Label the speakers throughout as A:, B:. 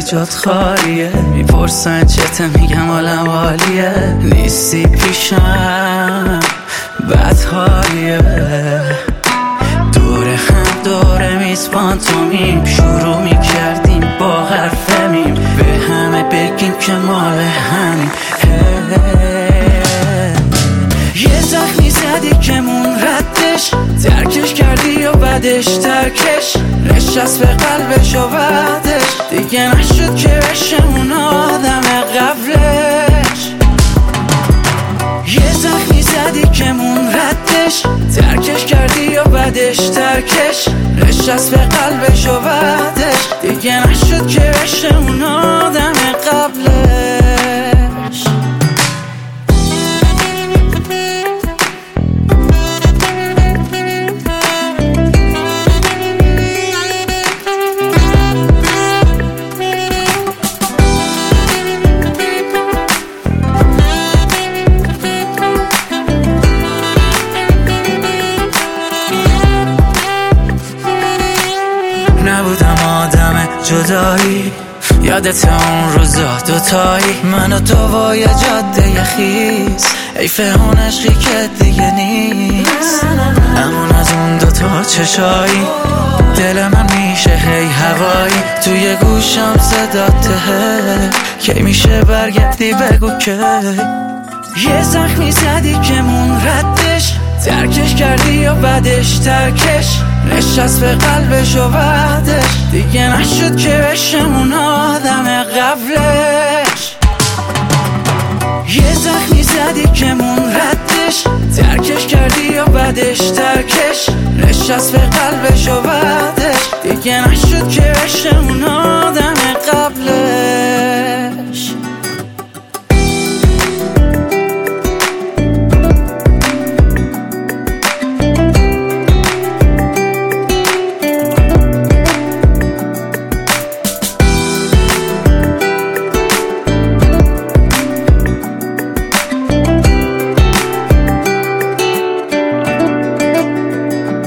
A: جات خالیه. میپرسن چته، میگم حالم عالیه. نیستی پیشم بد حالیه. دور هم دور میز پانتومیم، شروع میکردیم با حرف میم. به همه بگیم که مال همین. یه زخمی زدی که مون ردش، ترکش کردی یا بعدش ترکش نشست به قلبش و بعدش دیگه نشد که بشه اون آدم قبلش. یه زخمی زدی که مون ردش، ترکش کردی یا بعدش ترکش نشست به قلبش و بعدش دیگه نشد که بشه اون آدم قبلش. نبودم آدم جدایی، یادت اون روزا دوتایی، من و تو با یه جاده خیز. حیف اون عشقی که دیگه نیست، همون از اون دوتا چشایی. دل من میشه هی هوایی، توی گوشم صداته. کی میشه برگردی بگو که. یه زخمی زدی که مون ردش، ترکش کردی یا بعدش ترکش نشست به قلبش و بعدش دیگه نشد که بشه اون آدم قبلش. یه زخمی زدی که مون ردش، ترکش کردی یا بعدش ترکش نشست به قلبش و بعدش دیگه نشد که بشه اون آدم قبلش.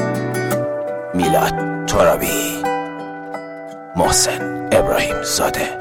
B: میلاد ترابی، محسن ابراهیم زاده.